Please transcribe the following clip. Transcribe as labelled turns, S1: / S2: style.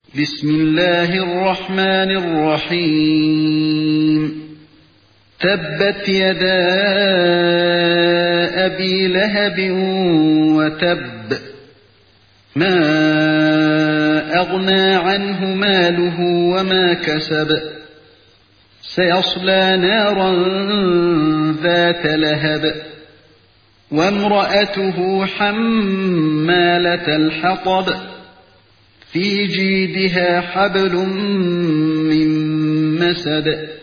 S1: بسم الله الرحمن الرحيم تبت يدا أبي لهب وتب ما أغنى عنه ماله وما كسب سيصلى نارا ذات لهب وامرأته حمالة الحطب في جيدها حبل من مسد